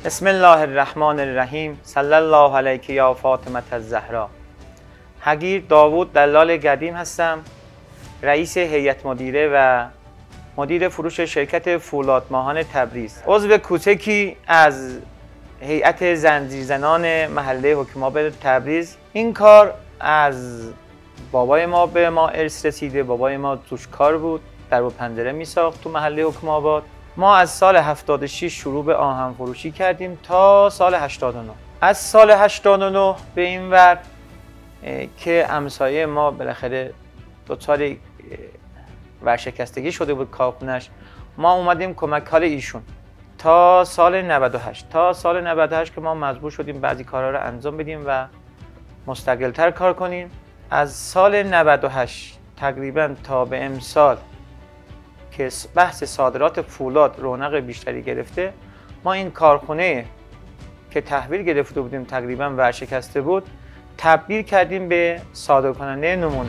بسم الله الرحمن الرحیم. صلی الله علیک یا فاطمه الزهرا. حقیر داوود دلال قدیم هستم، رئیس هیئت مدیره و مدیر فروش شرکت فولاد ماهان تبریز. عضو کوچکی از هیئت زنجیرزنان محله حکم‌آباد تبریز. این کار از بابای ما به ما ارث رسیده. بابای ما توش کار بود، در و پنجره میساخت تو محله حکم‌آباد. ما از سال 76 شروع به آهن فروشی کردیم تا سال 89. از سال 89 به این ور که همسایه ما بالاخره دچار ورشکستگی شده بود کارخونه‌اش، ما اومدیم کمک حال ایشون تا سال 98. تا سال 98 که ما مجبور شدیم بعضی کارها رو انجام بدیم و مستقل‌تر کار کنیم. از سال 98 تقریبا تا به امسال که بحث صادرات فولاد رونق بیشتری گرفته، ما این کارخونه که تحویل گرفته بودیم تقریبا ورشکسته بود، تبدیل کردیم به صادرکننده نمونه.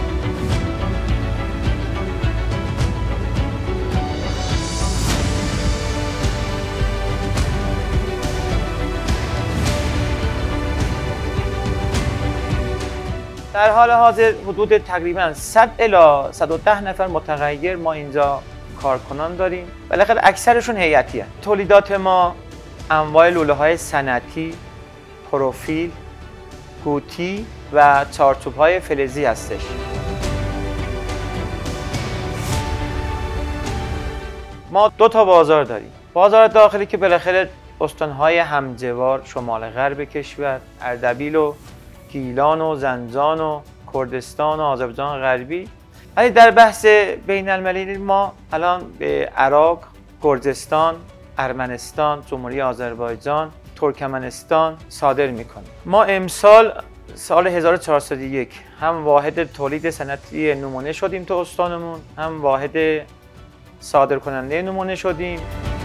در حال حاضر حدود تقریبا 100 الی 110 نفر متغیر ما اینجا کارکنان داریم. بالاخره اکثرشون هیئتی هستند. تولیدات ما انواع لوله‌های صنعتی، پروفیل، قوطی و چارچوب‌های فلزی هستش. ما 2 تا بازار داریم. بازار داخلی که بالاخره استان‌های همجوار شمال غرب کشور، اردبیل و گیلان و زنجان و کردستان و آذربایجان غربی. ولی در بحث بین المللی ما الان به عراق، گرجستان، ارمنستان، جمهوری آذربایجان، ترکمنستان صادر میکنیم. ما امسال سال 1401 هم واحد تولید صنعتی نمونه شدیم تو استانمون، هم واحد صادرکننده نمونه شدیم.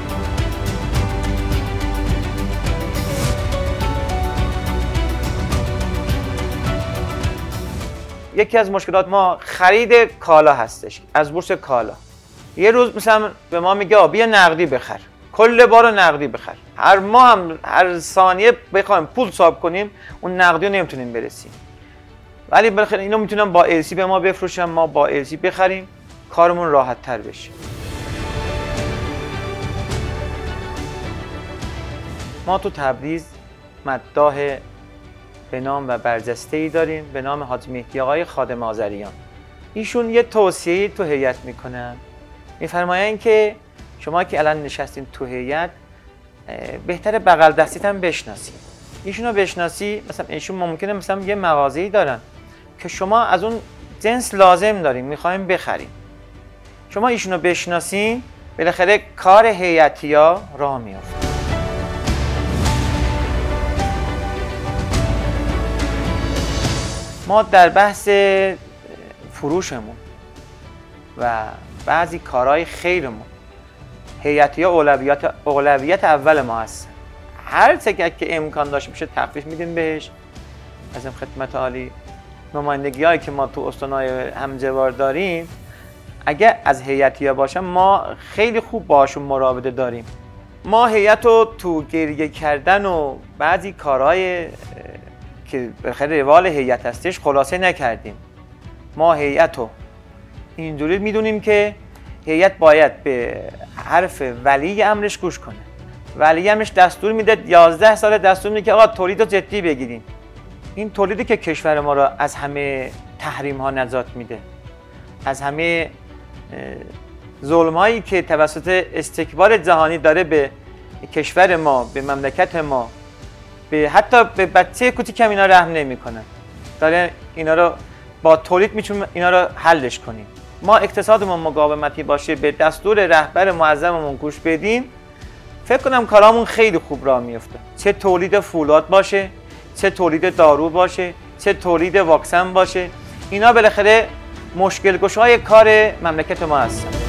یکی از مشکلات ما خرید کالا هستش از بورس کالا. یه روز مثلا به ما میگه بیا نقدی بخر، کل بارو نقدی بخر. هر ماه هم هر ثانیه بخوایم پول حساب کنیم اون نقدی رو نمیتونیم برسیم. ولی بالاخره اینو میتونم با السی به ما بفروشم، ما با السی بخریم، کارمون راحت تر بشه. ما تو تبریز مداح به نام و برجسته‌ای داریم به نام حاج مهدی آقای خادم آذریان. ایشون یه توصیه‌ای تو هیئت میکنن، میفرمایند که شما که الان نشستین تو هیئت بهتره بغل دستیت هم بشناسید. ایشونو بشناسی، مثلا ایشون ممکنه مثلا یه مغازه‌ای دارن که شما از اون جنس لازم دارین میخوایم بخریم، شما ایشونو بشناسین، بالاخره کار هیئتی‌ها راه میافته. ما در بحث فروشمون و بعضی کارهای خیرمون هیئتی‌ها اولویت اول ما هست. هر چه که امکان داشته باشه تخفیف میدیم بهش. از این خدمت عالی نمایندگی‌هایی که ما تو استان‌های همجوار داریم، اگه از هیئتی‌ها باشن ما خیلی خوب باشون مراوده داریم. ما هیئت رو تو گریه کردن و بعضی کارهای که بخیر روال هیئت هستش خلاصه نکردیم. ما هیئت رو اینجوری میدونیم که هیئت باید به حرف ولی امرش گوش کنه. ولی امرش دستور میده، 11 سال دستور میده که آقا تولید رو جدی بگیریم. این تولیدی که کشور ما را از همه تحریم ها نجات میده، از همه ظلم هایی که توسط استکبار جهانی داره به کشور ما، به مملکت ما، حتی به بچه کوچیکم اینا رحم نمیکنن. داره اینا رو با تولید میتونیم اینا رو حلش کنیم. ما اقتصادمون مقاومتی باشه، به دستور رهبر معظممون گوش بدیم، فکر کنم کارامون خیلی خوب راه میفته. چه تولید فولاد باشه، چه تولید دارو باشه، چه تولید واکسن باشه، اینا بالاخره مشکل گشای کار مملکت ما هستن.